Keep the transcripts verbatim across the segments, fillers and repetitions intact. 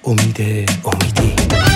امید امیدی.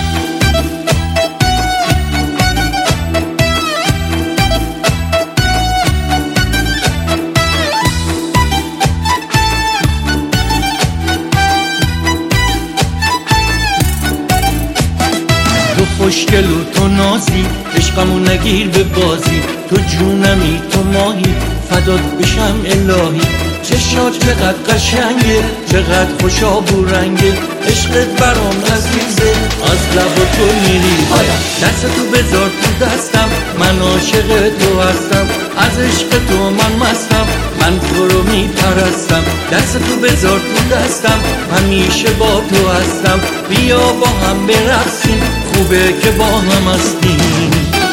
تو خوشگل و تو نازی، عشقمو نگیر به بازی، تو جونمی تو ماهی، فدات بشم الهی. چشات چقدر قشنگه، چقدر خوشاب و رنگه، عشقت برام عزیزه، از لب تو میری. دست تو بذار تو دستم، من عاشق تو هستم، از عشق تو من مستم، من تو رو میپرستم. دست تو بذار تو دستم، همیشه با تو هستم، بیا با هم برقصیم، خوبه که با هم هستیم.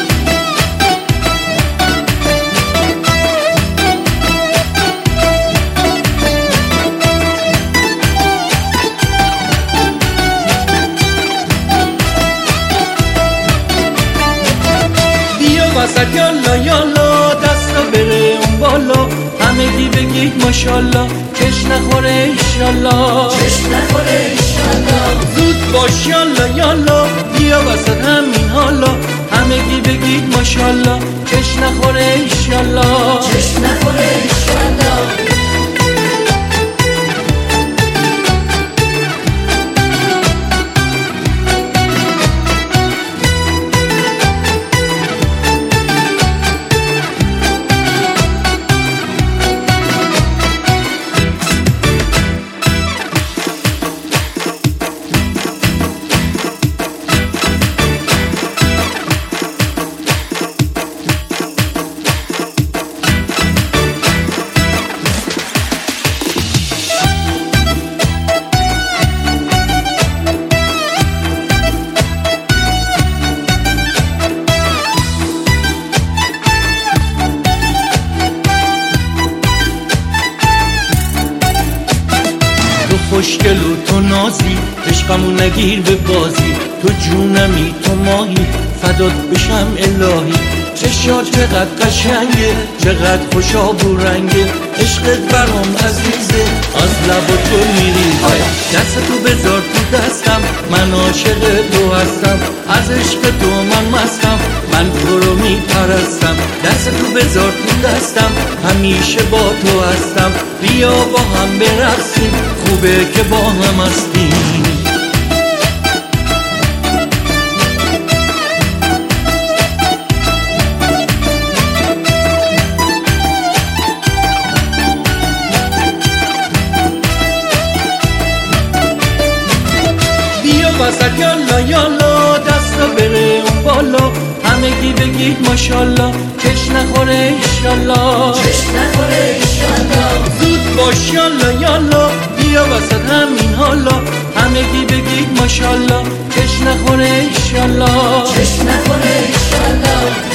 وسط یالا یالا، دستا بره اون بالا، همگی بگید ماشالله، کش نخوره ایشالله، کش نخوره ایشالله. زود باش یالا یالا، بیا وسط همین حالا، همگی بگید ماشالله، کش نخوره ایشالله، کش نخوره ایشالله. خوشگل و تو نازی، عشقمو نگیر به بازی، تو جونمی تو ماهی، فدات بشم الهی. چشات چقدر قشنگه، چقدر خوشاب و رنگه، عشقت برام عزیزه، از لب تو میری. دست تو بذار تو دستم، من عاشق تو هستم، از عشق تو من مستم، من تو رو میپرستم. دست تو بذار تو دستم، همیشه با تو هستم، بیا با هم برقصیم، خوبه که با هم هستیم. وسط یالا یالا، دستا بره اون بالا، همگی بگید ماشالله، کش نخوره ایشالله، کش نخوره ایشالله. زود باش یالا یالا، بیا وسط همین حالا، همگی بگید ماشالله، کش نخوره ایشالله، کش نخوره ایشالله.